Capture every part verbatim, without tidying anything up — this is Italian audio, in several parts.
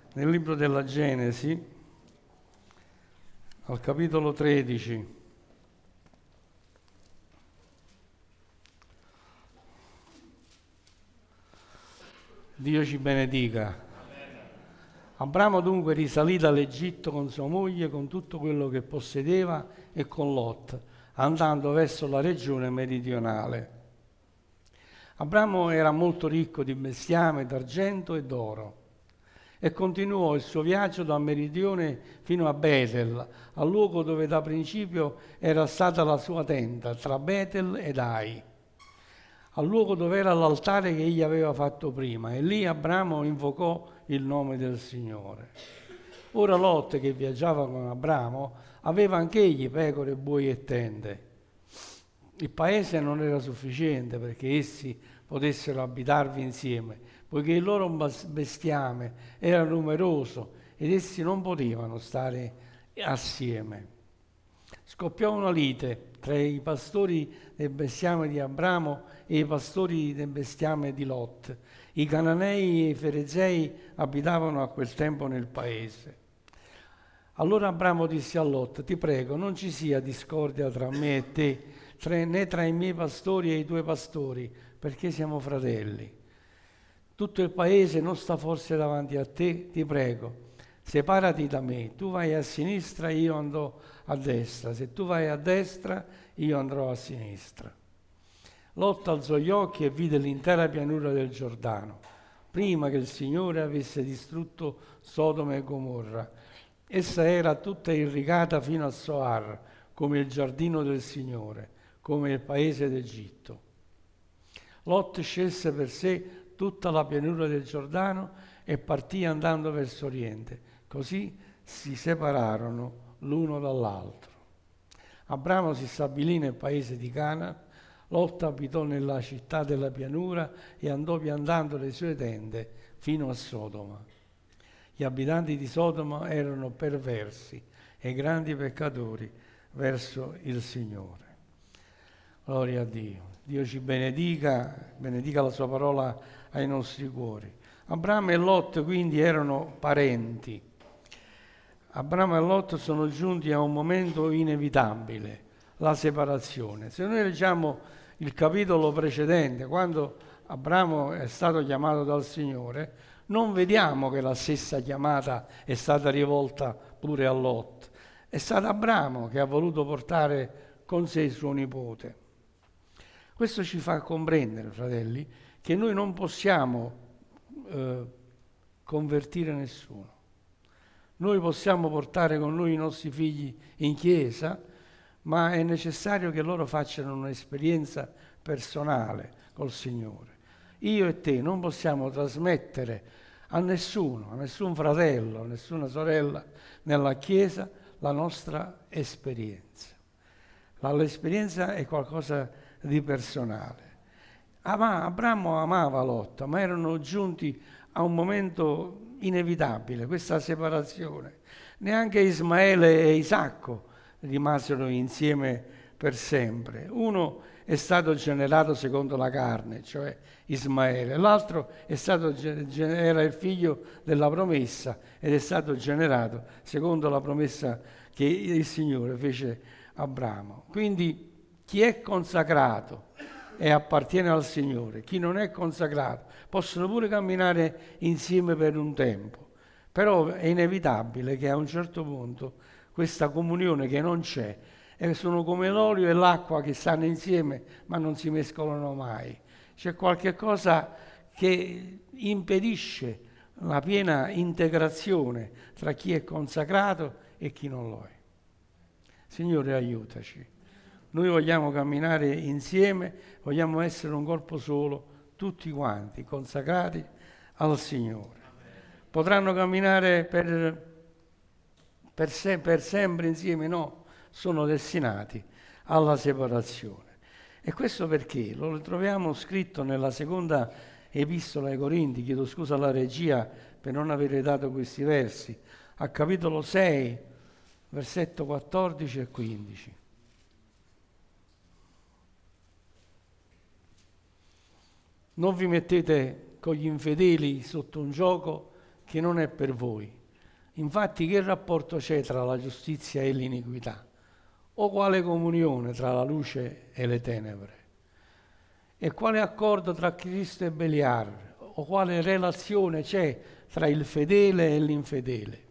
nel libro della Genesi, al capitolo tredici, Dio ci benedica. Abramo dunque risalì dall'Egitto con sua moglie, con tutto quello che possedeva e con Lot, andando verso la regione meridionale. Abramo era molto ricco di bestiame, d'argento e d'oro e continuò il suo viaggio dal meridione fino a Betel, al luogo dove da principio era stata la sua tenda, tra Betel ed Ai, al luogo dove era l'altare che egli aveva fatto prima, e lì Abramo invocò il nome del Signore. Ora Lot, che viaggiava con Abramo, aveva anch'egli pecore, buoi e tende. Il paese non era sufficiente perché essi potessero abitarvi insieme, poiché il loro bestiame era numeroso ed essi non potevano stare assieme. Scoppiò una lite tra i pastori del bestiame di Abramo e i pastori del bestiame di Lot. I Cananei e i Ferezei abitavano a quel tempo nel paese. Allora Abramo disse a Lot: ti prego, non ci sia discordia tra me e te, tra, né tra i miei pastori e i tuoi pastori, perché siamo fratelli. Tutto il paese non sta forse davanti a te? Ti prego, separati da me, tu vai a sinistra, io andrò a destra, se tu vai a destra, io andrò a sinistra. Lot alzò gli occhi e vide l'intera pianura del Giordano, prima che il Signore avesse distrutto Sodoma e Gomorra. Essa era tutta irrigata fino a Soar, come il giardino del Signore, come il paese d'Egitto. Lot scelse per sé tutta la pianura del Giordano e partì andando verso oriente. Così si separarono l'uno dall'altro. Abramo si stabilì nel paese di Cana, Lot abitò nella città della pianura e andò piantando le sue tende fino a Sodoma. Gli abitanti di Sodoma erano perversi e grandi peccatori verso il Signore. Gloria a Dio. Dio ci benedica, benedica la sua parola ai nostri cuori. Abramo e Lot quindi erano parenti. Abramo e Lot sono giunti a un momento inevitabile, la separazione. Se noi leggiamo il capitolo precedente, quando Abramo è stato chiamato dal Signore, non vediamo che la stessa chiamata è stata rivolta pure a Lot. È stato Abramo che ha voluto portare con sé il suo nipote. Questo ci fa comprendere, fratelli, che noi non possiamo eh, convertire nessuno. Noi possiamo portare con noi i nostri figli in chiesa, ma è necessario che loro facciano un'esperienza personale col Signore. Io e te non possiamo trasmettere a nessuno, a nessun fratello, a nessuna sorella nella chiesa la nostra esperienza. L'esperienza è qualcosa di personale. Ama, Abramo amava Lot, ma erano giunti a un momento inevitabile, questa separazione. Neanche Ismaele e Isacco rimasero insieme per sempre. Uno è stato generato secondo la carne, cioè Ismaele, l'altro è stato, era il figlio della promessa ed è stato generato secondo la promessa che il Signore fece a Abramo. Quindi chi è consacrato e appartiene al Signore, chi non è consacrato, possono pure camminare insieme per un tempo, però è inevitabile che a un certo punto questa comunione che non c'è, e sono come l'olio e l'acqua che stanno insieme ma non si mescolano mai. C'è qualche cosa che impedisce la piena integrazione tra chi è consacrato e chi non lo è. Signore, aiutaci. Noi vogliamo camminare insieme, vogliamo essere un corpo solo, tutti quanti, consacrati al Signore. Potranno camminare per, per, se, per sempre insieme? No, sono destinati alla separazione. E questo perché? Lo troviamo scritto nella seconda epistola ai Corinti, chiedo scusa alla regia per non avere dato questi versi, a capitolo sei, versetto quattordici e quindici. Non vi mettete con gli infedeli sotto un gioco che non è per voi. Infatti che rapporto c'è tra la giustizia e l'iniquità? O quale comunione tra la luce e le tenebre? E quale accordo tra Cristo e Beliar? O quale relazione c'è tra il fedele e l'infedele?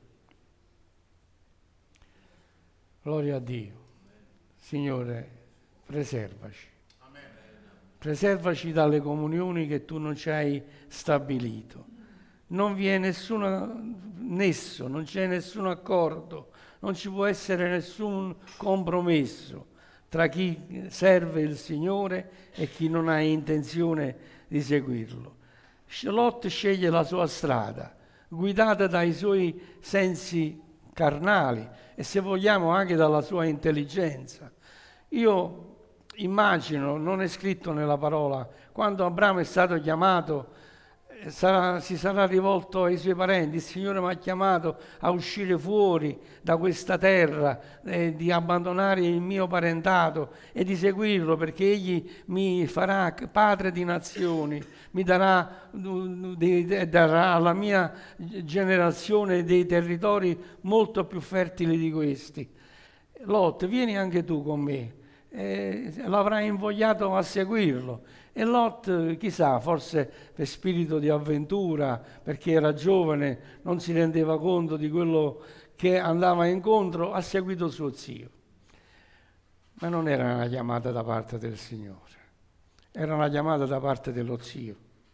Gloria a Dio. Signore, preservaci. Preservaci dalle comunioni che tu non ci hai stabilito. Non vi è nessun nesso, non c'è nessun accordo, non ci può essere nessun compromesso tra chi serve il Signore e chi non ha intenzione di seguirlo. Lot sceglie la sua strada, guidata dai suoi sensi carnali e, se vogliamo, anche dalla sua intelligenza. Io immagino, non è scritto nella parola, quando Abramo è stato chiamato, sarà, si sarà rivolto ai suoi parenti: il Signore mi ha chiamato a uscire fuori da questa terra, eh, di abbandonare il mio parentato e di seguirlo, perché Egli mi farà padre di nazioni, mi darà, darà alla mia generazione dei territori molto più fertili di questi. Lot, vieni anche tu con me. Eh, l'avrà invogliato a seguirlo, e Lot, chissà, forse per spirito di avventura, perché era giovane, non si rendeva conto di quello che andava incontro, ha seguito suo zio. Ma non era una chiamata da parte del Signore, era una chiamata da parte dello zio.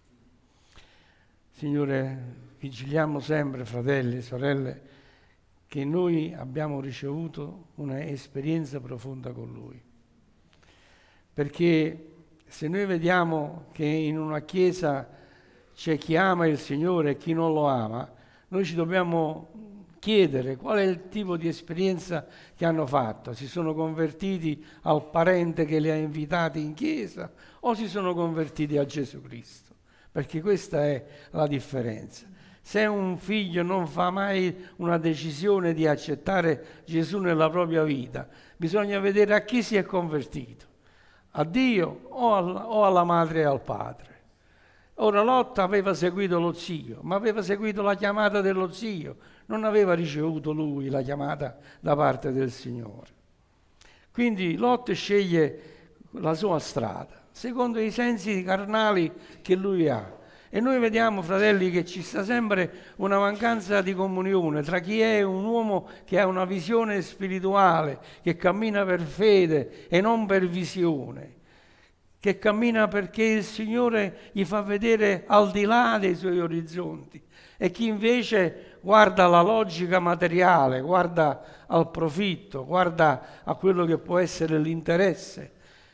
Signore, vigiliamo sempre, fratelli e sorelle, che noi abbiamo ricevuto un'esperienza profonda con Lui. Perché se noi vediamo che in una chiesa c'è chi ama il Signore e chi non lo ama, noi ci dobbiamo chiedere qual è il tipo di esperienza che hanno fatto. Si sono convertiti al parente che li ha invitati in chiesa o si sono convertiti a Gesù Cristo? Perché questa è la differenza. Se un figlio non fa mai una decisione di accettare Gesù nella propria vita, bisogna vedere a chi si è convertito. A Dio o, al, o alla madre e al padre. Ora Lot aveva seguito lo zio, ma aveva seguito la chiamata dello zio, non aveva ricevuto lui la chiamata da parte del Signore. Quindi Lot sceglie la sua strada, secondo i sensi carnali che lui ha. E noi vediamo, fratelli, che ci sta sempre una mancanza di comunione tra chi è un uomo che ha una visione spirituale, che cammina per fede e non per visione, che cammina perché il Signore gli fa vedere al di là dei suoi orizzonti, e chi invece guarda alla logica materiale, guarda al profitto, guarda a quello che può essere l'interesse.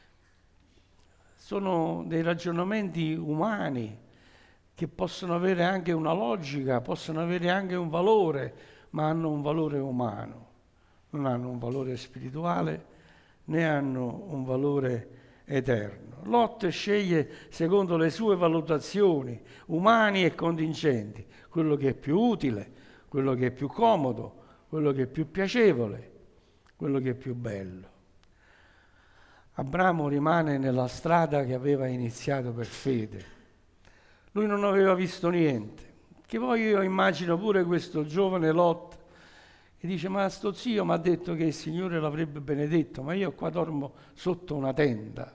Sono dei ragionamenti umani che possono avere anche una logica, possono avere anche un valore, ma hanno un valore umano, non hanno un valore spirituale, né hanno un valore eterno. Lot sceglie secondo le sue valutazioni umane e contingenti, quello che è più utile, quello che è più comodo, quello che è più piacevole, quello che è più bello. Abramo rimane nella strada che aveva iniziato per fede. Lui non aveva visto niente, che poi io immagino pure questo giovane Lot e dice: ma sto zio mi ha detto che il Signore l'avrebbe benedetto, ma io qua dormo sotto una tenda.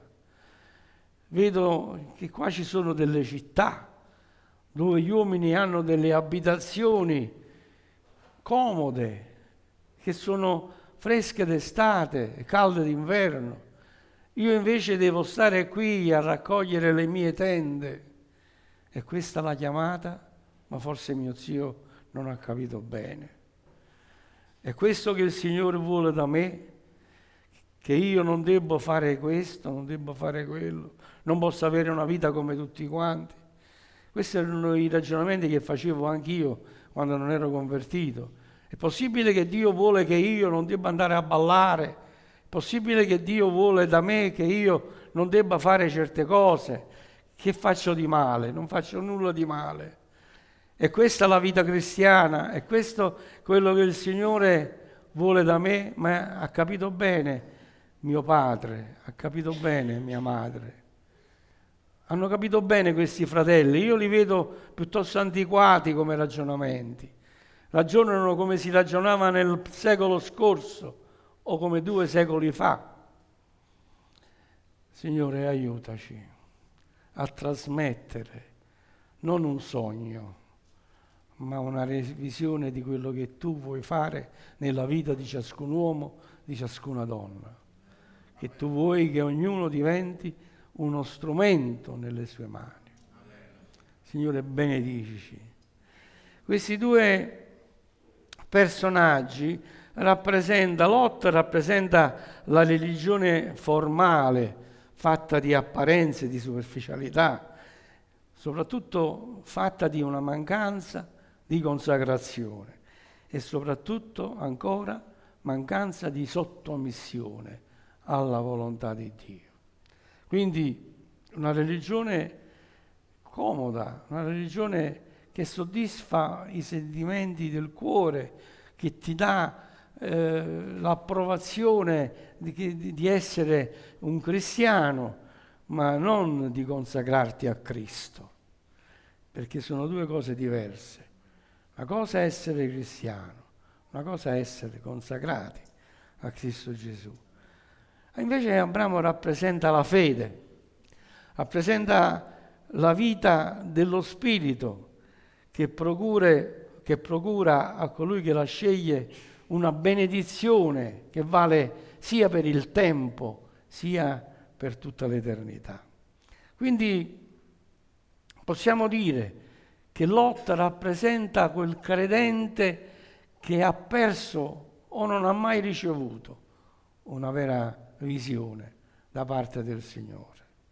Vedo che qua ci sono delle città dove gli uomini hanno delle abitazioni comode, che sono fresche d'estate e calde d'inverno. Io invece devo stare qui a raccogliere le mie tende. E questa è la chiamata? Ma forse mio zio non ha capito bene. È questo che il Signore vuole da me? Che io non debbo fare questo, non debbo fare quello, non posso avere una vita come tutti quanti? Questi erano i ragionamenti che facevo anch'io quando non ero convertito. È possibile che Dio vuole che io non debba andare a ballare? È possibile che Dio vuole da me che io non debba fare certe cose? Che faccio di male? Non faccio nulla di male. E questa è la vita cristiana, è questo quello che il Signore vuole da me, ma ha capito bene mio padre, ha capito bene mia madre. Hanno capito bene questi fratelli, io li vedo piuttosto antiquati come ragionamenti. Ragionano come si ragionava nel secolo scorso o come due secoli fa. Signore, aiutaci a trasmettere non un sogno, ma una visione di quello che tu vuoi fare nella vita di ciascun uomo, di ciascuna donna. Che tu vuoi che ognuno diventi uno strumento nelle sue mani. Signore, benedici. Questi due personaggi rappresenta, Lot rappresenta la religione formale, fatta di apparenze, di superficialità, soprattutto fatta di una mancanza di consacrazione e soprattutto ancora mancanza di sottomissione alla volontà di Dio. Quindi una religione comoda, una religione che soddisfa i sentimenti del cuore, che ti dà eh, l'approvazione di, di essere un cristiano, ma non di consacrarti a Cristo, perché sono due cose diverse. Una cosa è essere cristiano, una cosa è essere consacrati a Cristo Gesù. Invece Abramo rappresenta la fede, rappresenta la vita dello Spirito che, procure, che procura a colui che la sceglie una benedizione che vale sia per il tempo sia per tutta l'eternità. Quindi possiamo dire che Lot rappresenta quel credente che ha perso o non ha mai ricevuto una vera visione da parte del Signore.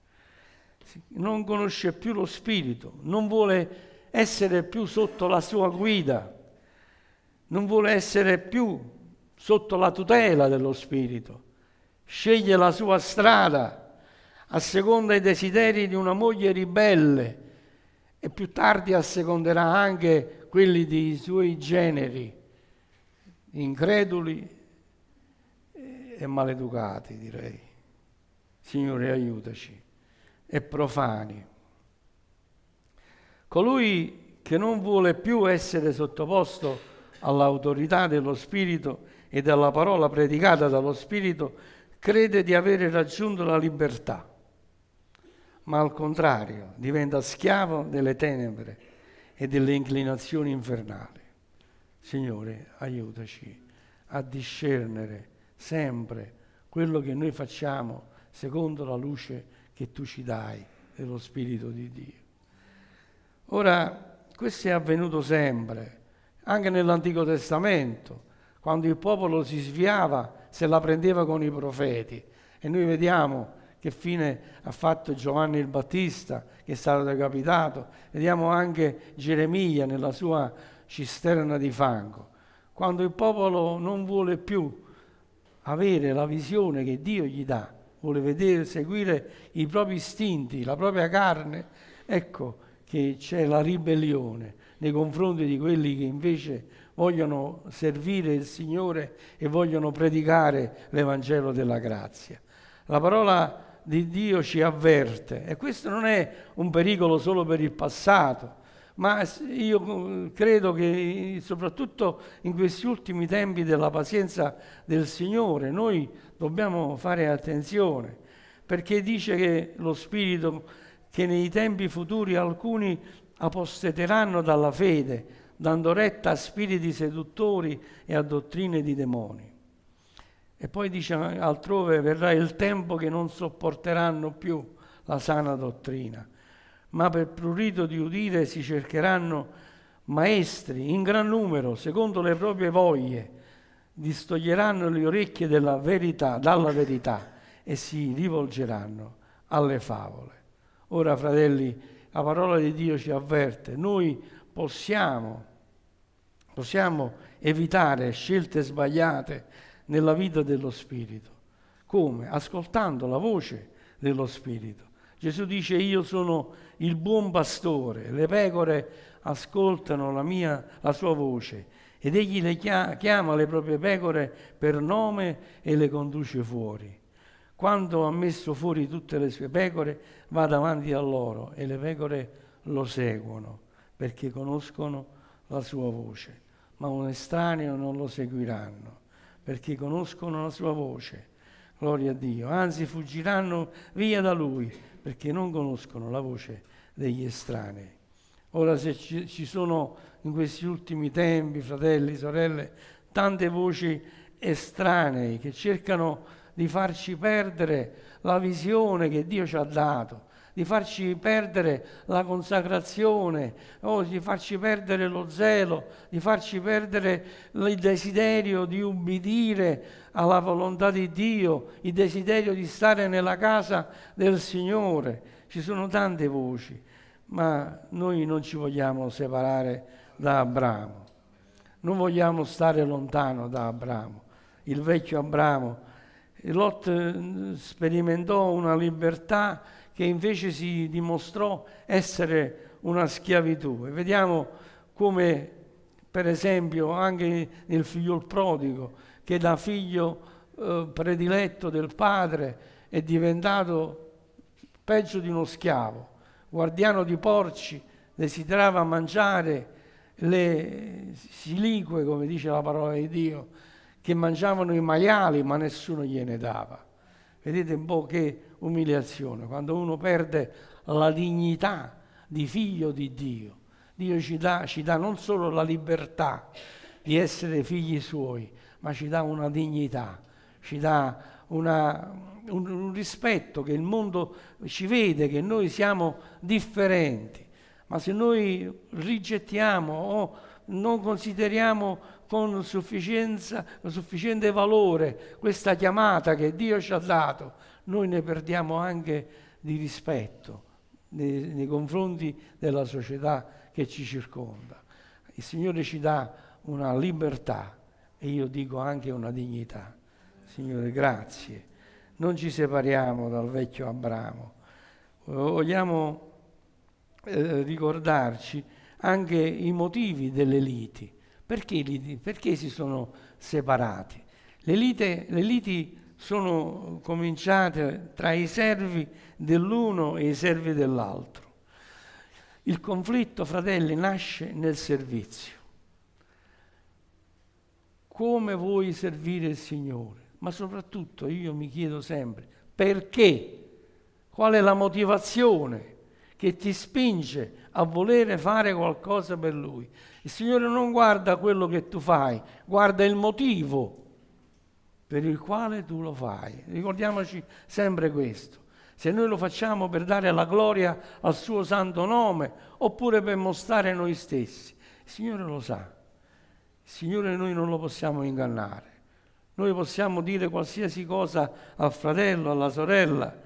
Non conosce più lo Spirito, non vuole essere più sotto la sua guida, non vuole essere più sotto la tutela dello Spirito. Sceglie la sua strada, asseconda i desideri di una moglie ribelle e più tardi asseconderà anche quelli dei suoi generi, increduli e maleducati, direi. Signore, aiutaci. E profani. Colui che non vuole più essere sottoposto all'autorità dello Spirito e della parola predicata dallo Spirito crede di avere raggiunto la libertà, ma al contrario diventa schiavo delle tenebre e delle inclinazioni infernali. Signore, aiutaci a discernere sempre quello che noi facciamo secondo la luce che tu ci dai dello Spirito di Dio. Ora, questo è avvenuto sempre, anche nell'Antico Testamento, quando il popolo si sviava, se la prendeva con i profeti. E noi vediamo che fine ha fatto Giovanni il Battista, che è stato decapitato. Vediamo anche Geremia nella sua cisterna di fango. Quando il popolo non vuole più avere la visione che Dio gli dà, vuole vedere, seguire i propri istinti, la propria carne, ecco che c'è la ribellione nei confronti di quelli che invece vogliono servire il Signore e vogliono predicare l'Evangelo della grazia. La parola di Dio ci avverte, e questo non è un pericolo solo per il passato, ma io credo che soprattutto in questi ultimi tempi della pazienza del Signore noi dobbiamo fare attenzione, perché dice che lo Spirito che nei tempi futuri alcuni apostateranno dalla fede, dando retta a spiriti seduttori e a dottrine di demoni. E poi dice altrove: verrà il tempo che non sopporteranno più la sana dottrina, ma per prurito di udire si cercheranno maestri in gran numero, secondo le proprie voglie, distoglieranno le orecchie della verità, dalla verità e si rivolgeranno alle favole. Ora, fratelli, la parola di Dio ci avverte, noi possiamo, possiamo evitare scelte sbagliate nella vita dello Spirito. Come? Ascoltando la voce dello Spirito. Gesù dice: io sono il buon pastore, le pecore ascoltano la mia, la sua voce, ed egli le chiama le proprie pecore per nome e le conduce fuori. Quando ha messo fuori tutte le sue pecore, va davanti a loro e le pecore lo seguono perché conoscono la sua voce. Ma un estraneo non lo seguiranno perché conoscono la sua voce. Gloria a Dio. Anzi, fuggiranno via da lui perché non conoscono la voce degli estranei. Ora, se ci, ci sono in questi ultimi tempi, fratelli, sorelle, tante voci estranee che cercano di farci perdere la visione che Dio ci ha dato, di farci perdere la consacrazione, o di farci perdere lo zelo, di farci perdere il desiderio di ubbidire alla volontà di Dio, il desiderio di stare nella casa del Signore. Ci sono tante voci, ma noi non ci vogliamo separare da Abramo, non stare lontano da Abramo. Il vecchio Abramo, Lot sperimentò una libertà che invece si dimostrò essere una schiavitù. E vediamo come, per esempio, anche nel figlio prodigo, che da figlio eh, prediletto del padre è diventato peggio di uno schiavo, guardiano di porci, desiderava mangiare le silique, come dice la parola di Dio, che mangiavano i maiali, ma nessuno gliene dava. Vedete un po' che umiliazione, quando uno perde la dignità di figlio di Dio. Dio ci dà, ci dà non solo la libertà di essere figli suoi, ma ci dà una dignità, ci dà una, un, un rispetto che il mondo ci vede, che noi siamo differenti. Ma se noi rigettiamo o non consideriamo con sufficienza, sufficiente valore questa chiamata che Dio ci ha dato, noi ne perdiamo anche di rispetto nei, nei confronti della società che ci circonda. Il Signore ci dà una libertà e io dico anche una dignità. Signore, grazie. Non ci separiamo dal vecchio Abramo. Vogliamo eh, ricordarci anche i motivi delle liti. Perché, liti? Perché si sono separati? Le, lite, le liti sono cominciate tra i servi dell'uno e i servi dell'altro. Il conflitto, fratelli, nasce nel servizio. Come vuoi servire il Signore? Ma soprattutto io mi chiedo sempre, perché? Qual è la motivazione che ti spinge a volere fare qualcosa per Lui? Il Signore non guarda quello che tu fai, guarda il motivo per il quale tu lo fai. Ricordiamoci sempre questo. Se noi lo facciamo per dare la gloria al suo santo nome, oppure per mostrare noi stessi, il Signore lo sa. Il Signore noi non lo possiamo ingannare. Noi possiamo dire qualsiasi cosa al fratello, alla sorella,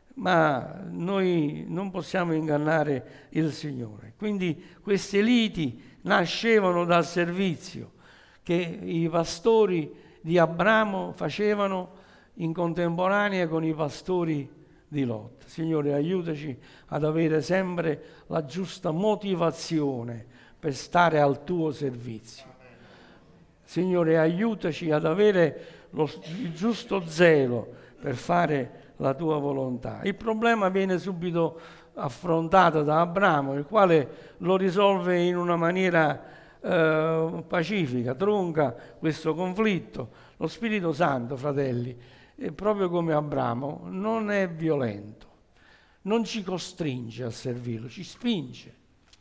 ma noi non possiamo ingannare il Signore. Quindi queste liti nascevano dal servizio che i pastori di Abramo facevano in contemporanea con i pastori di Lot. Signore, aiutaci ad avere sempre la giusta motivazione per stare al tuo servizio. Signore, aiutaci ad avere lo, il giusto zelo per fare la tua volontà. Il problema viene subito affrontato da Abramo, il quale lo risolve in una maniera eh, pacifica, tronca questo conflitto. Lo Spirito Santo, fratelli, è proprio come Abramo, non è violento, non ci costringe a servirlo, ci spinge,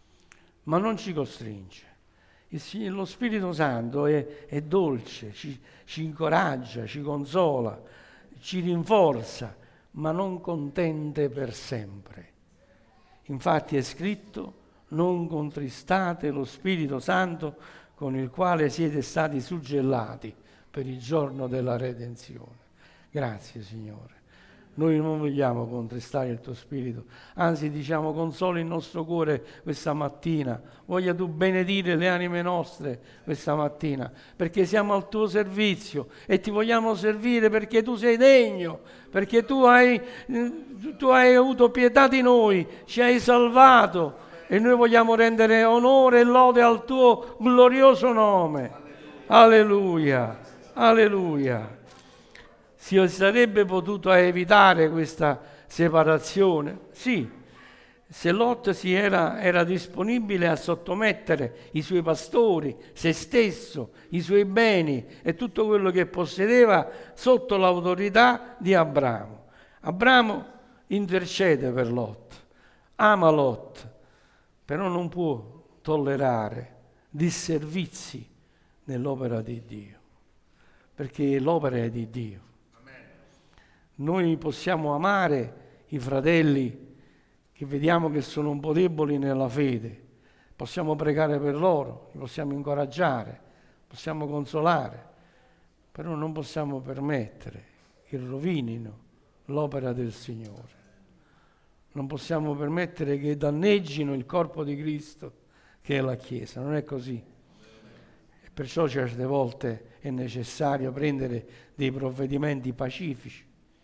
ma non ci costringe. Il, lo Spirito Santo è, è dolce, ci, ci incoraggia, ci consola, ci rinforza, ma non contente per sempre. Infatti è scritto: non contristate lo Spirito Santo con il quale siete stati suggellati per il giorno della redenzione. Grazie, Signore. Noi non vogliamo contristare il tuo spirito, anzi diciamo: consola il nostro cuore questa mattina, voglia tu benedire le anime nostre questa mattina, perché siamo al tuo servizio e ti vogliamo servire perché tu sei degno, perché tu hai, tu hai avuto pietà di noi, ci hai salvato e noi vogliamo rendere onore e lode al tuo glorioso nome. Alleluia, alleluia. Si sarebbe potuto evitare questa separazione? Sì, se Lot si era, era disponibile a sottomettere i suoi pastori, se stesso, i suoi beni e tutto quello che possedeva sotto l'autorità di Abramo. Abramo intercede per Lot, ama Lot, però non può tollerare disservizi nell'opera di Dio, perché l'opera è di Dio. Noi possiamo amare i fratelli che vediamo che sono un po' deboli nella fede, possiamo pregare per loro, li possiamo incoraggiare, possiamo consolare, però non possiamo permettere che rovinino l'opera del Signore. Non possiamo permettere che danneggino il corpo di Cristo, che è la Chiesa. Non è così. E perciò certe volte è necessario prendere dei provvedimenti pacifici,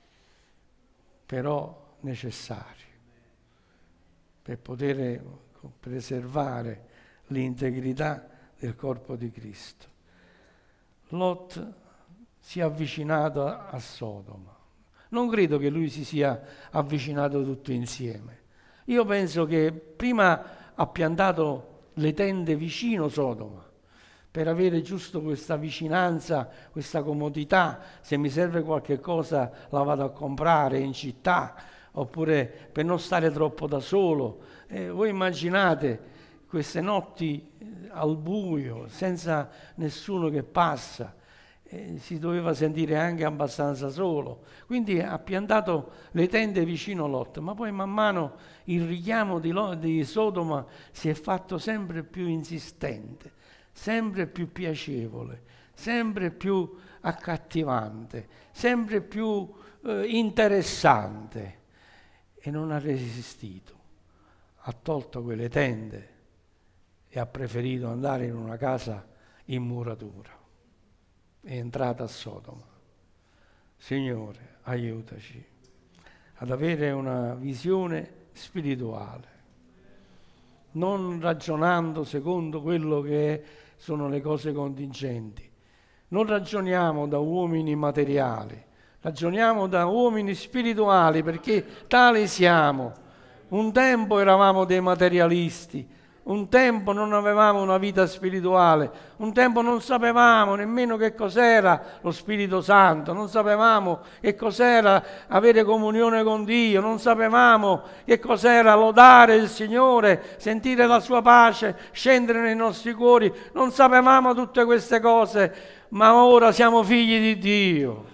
però necessari, per poter preservare l'integrità del corpo di Cristo. Lot si è avvicinato a Sodoma. Non credo che lui si sia avvicinato tutto insieme. Io penso che prima ha piantato le tende vicino Sodoma, per avere giusto questa vicinanza, questa comodità. Se mi serve qualche cosa la vado a comprare in città, oppure per non stare troppo da solo. Eh, voi immaginate queste notti al buio, senza nessuno che passa, eh, si doveva sentire anche abbastanza solo. Quindi ha piantato le tende vicino Lot, ma poi man mano il richiamo di, Lot, di Sodoma si è fatto sempre più insistente, sempre più piacevole, sempre più accattivante, sempre più eh, interessante, e non ha resistito, ha tolto quelle tende e ha preferito andare in una casa in muratura. È entrata a Sodoma. Signore, aiutaci ad avere una visione spirituale, non ragionando secondo quello che sono le cose contingenti. Non ragioniamo da uomini materiali, ragioniamo da uomini spirituali, perché tali siamo. Un tempo eravamo dei materialisti, un tempo non avevamo una vita spirituale, un tempo non sapevamo nemmeno che cos'era lo Spirito Santo, non sapevamo che cos'era avere comunione con Dio, non sapevamo che cos'era lodare il Signore, sentire la sua pace scendere nei nostri cuori, non sapevamo tutte queste cose, ma ora siamo figli di Dio,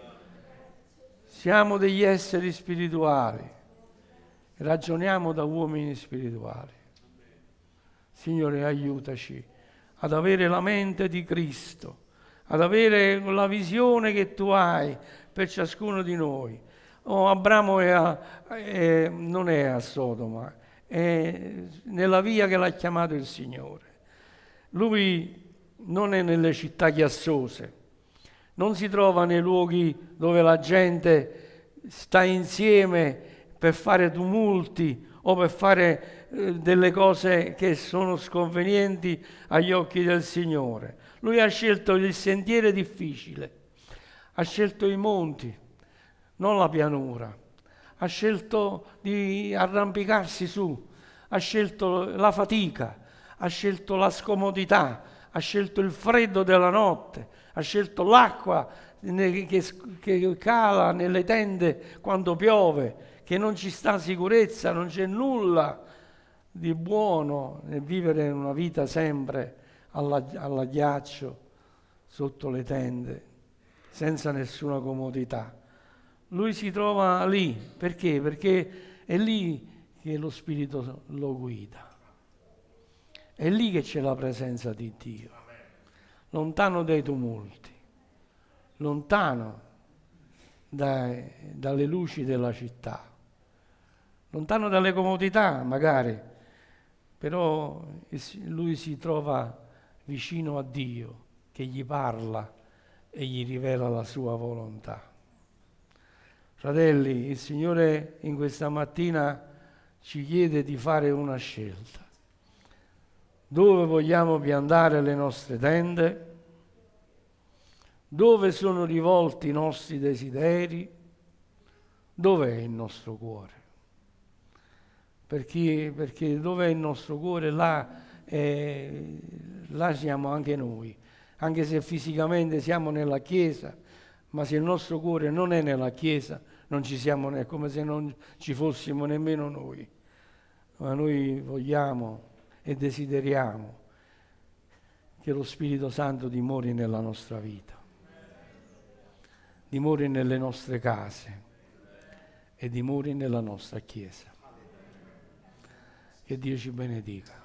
siamo degli esseri spirituali, ragioniamo da uomini spirituali. Signore, aiutaci ad avere la mente di Cristo, ad avere la visione che Tu hai per ciascuno di noi. Oh, Abramo è a, è, non è a Sodoma, è nella via che l'ha chiamato il Signore. Lui non è nelle città chiassose, non si trova nei luoghi dove la gente sta insieme per fare tumulti o per fare delle cose che sono sconvenienti agli occhi del Signore. Lui ha scelto il sentiero difficile, ha scelto i monti, non la pianura, ha scelto di arrampicarsi su, ha scelto la fatica, ha scelto la scomodità, ha scelto il freddo della notte, ha scelto l'acqua che cala nelle tende quando piove, che non ci sta sicurezza, non c'è nulla di buono nel vivere una vita sempre alla, alla ghiaccio, sotto le tende, senza nessuna comodità. Lui si trova lì, perché? Perché è lì che lo Spirito lo guida, è lì che c'è la presenza di Dio, lontano dai tumulti, lontano dai, dalle luci della città, lontano dalle comodità magari, però lui si trova vicino a Dio che gli parla e gli rivela la sua volontà. Fratelli, il Signore in questa mattina ci chiede di fare una scelta. Dove vogliamo piantare le nostre tende? Dove sono rivolti i nostri desideri? Dov'è il nostro cuore? Perché, perché dov'è il nostro cuore, là, eh, là siamo anche noi. Anche se fisicamente siamo nella Chiesa, ma se il nostro cuore non è nella Chiesa, non ci siamo, è come se non ci fossimo nemmeno noi. Ma noi vogliamo e desideriamo che lo Spirito Santo dimori nella nostra vita, dimori nelle nostre case e dimori nella nostra Chiesa. Che Dio ci benedica.